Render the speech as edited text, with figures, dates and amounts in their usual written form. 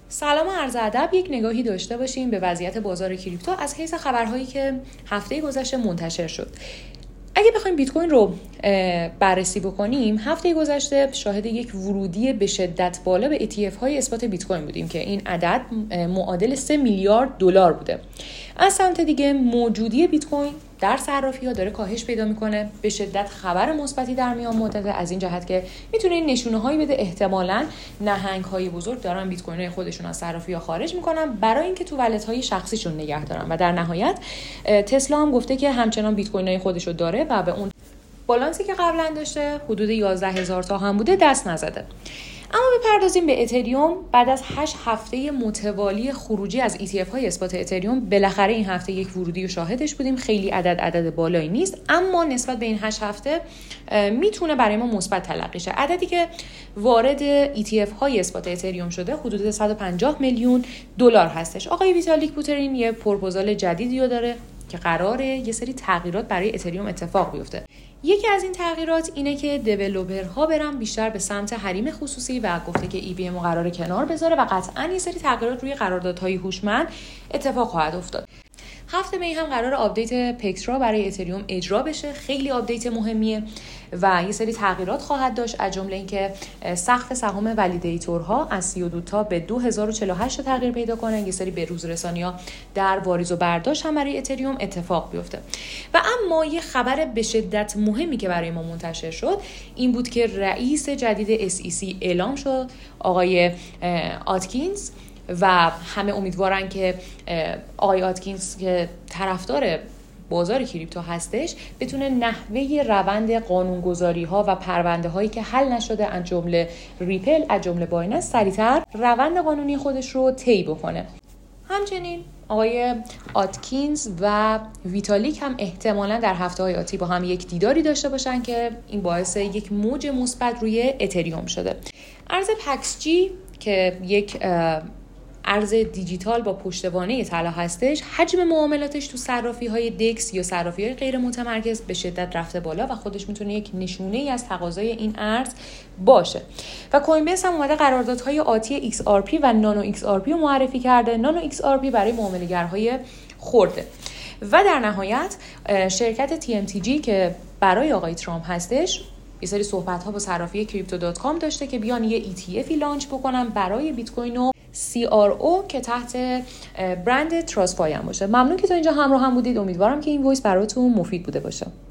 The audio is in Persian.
سلام و عرض ادب. یک نگاهی داشته باشیم به وضعیت بازار کریپتو از حیث خبرهایی که هفته گذشته منتشر شد. اگه بخوایم بیت کوین رو بررسی بکنیم، هفته گذشته شاهد یک ورودی به شدت بالا به ETF های اثبات بیت کوین بودیم که این عدد معادل 3 میلیارد دلار بوده. از سمت دیگه موجودی بیت کوین در صرافی‌ها داره کاهش پیدا میکنه، به شدت خبر مثبتی در میان مدته، از این جهت که میتونه این نشونه‌هایی بده احتمالاً نهنگ‌های بزرگ دارن بیت کوین‌های خودشون از صرافی‌ها خارج میکنن برای اینکه تو والت‌های شخصیشون نگه دارن. و در نهایت تسلا هم گفته که همچنان بیت کوین‌های خودشو داره و به اون بالانسی که قبلا داشته حدود 11000 تا هم بوده دست نزده. اما بپردازیم به اتریوم. بعد از 8 هفته متوالی خروجی از ETF های اثبات اتریوم، بالاخره این هفته یک ورودی رو شاهدش بودیم. خیلی عدد بالایی نیست، اما نسبت به این 8 هفته میتونه برای ما مثبت تلقی شه. عددی که وارد ETF های اثبات اتریوم شده حدود 150 میلیون دلار هستش. آقای ویتالیک بوترین یه پروپوزال جدیدی رو داره که قراره یه سری تغییرات برای اتریوم اتفاق بیفته. یکی از این تغییرات اینه که دیولپرها برن بیشتر به سمت حریم خصوصی و گفته که EVM رو قراره کنار بذاره و قطعاً یه سری تغییرات روی قراردادهای هوشمند اتفاق خواهد افتاد. هفته می هم قرار آپدیت پکترا برای اتریوم اجرا بشه. خیلی آپدیت مهمیه و یه سری تغییرات خواهد داشت، از جمله اینکه سقف سهام ولیدیتورها از 32 تا به 2048 تغییر پیدا کنه. یه سری بروز رسانی‌ها در واریز و برداشت هم برای اتریوم اتفاق بیفته. و اما یه خبر به شدت مهمی که برای ما منتشر شد این بود که رئیس جدید SEC اعلام شد، آقای آتکینز، و همه امیدوارن که آقای آتکینز که طرفدار بازار کریپتو هستش بتونه نحوه روند قانونگذاری ها و پرونده هایی که حل نشده از جمله ریپل، از جمله بایننس، سریعتر روند قانونی خودش رو طی بکنه. همچنین آقای آتکینز و ویتالیک هم احتمالاً در هفته‌های آتی با هم یک دیداری داشته باشن که این باعث یک موج مثبت روی اتریوم شده. ارز پکس جی که یک ارز دیجیتال با پشتوانه طلا هستش، حجم معاملاتش تو صرافی‌های دکس یا صرافی‌های غیر متمرکز به شدت رفته بالا و خودش میتونه یک نشونه‌ای از تقاضای این ارز باشه. و کوین بیس هم اومده قراردادهای آتی XRP و نانو XRP رو معرفی کرده. نانو XRP برای معامله‌گرهای خرده. و در نهایت شرکت TMTG که برای آقای ترامپ هستش یه سری صحبت‌ها با صرافی crypto.com داشته که بیان یه ETFی لانچ بکنن برای بیت کوین و CRO که تحت برند تراسفای هم باشه. ممنون که تا اینجا همراه هم بودید. امیدوارم که این وایس براتون مفید بوده باشه.